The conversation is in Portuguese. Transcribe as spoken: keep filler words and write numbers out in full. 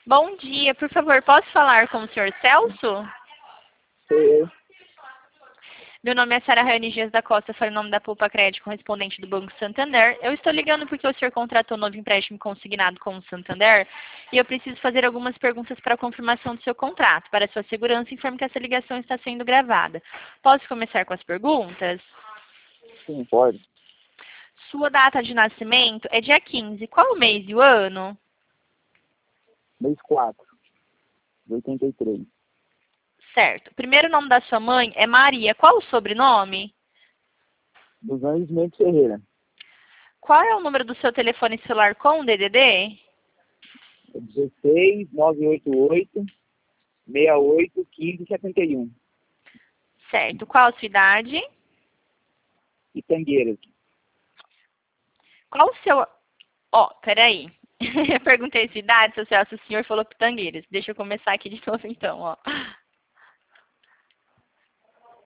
Bom dia, por favor, posso falar com o senhor Celso? Sou eu. Meu nome é Sara Rani Dias da Costa, foi o nome da Poupa Crédito correspondente do Banco Santander. Eu estou ligando porque o senhor contratou um novo empréstimo consignado com o Santander e eu preciso fazer algumas perguntas para a confirmação do seu contrato. Para sua segurança, informe que essa ligação está sendo gravada. Posso começar com as perguntas? Sim, pode. Sua data de nascimento é dia quinze. Qual o mês e o ano? Mês quatro, de oitenta e três. Certo. O primeiro nome da sua mãe é Maria. Qual o sobrenome? Dos Anjos Mendes Ferreira. Qual é o número do seu telefone celular com o D D D? É dezesseis, nove oito oito, seis oito, quinze, setenta e um. Certo. Qual a sua idade? Itangueiras. Qual o seu... Ó, peraí. Eu perguntei sua idade, seu Celso, o senhor falou Pitangueiras. Deixa eu começar aqui de novo então, ó.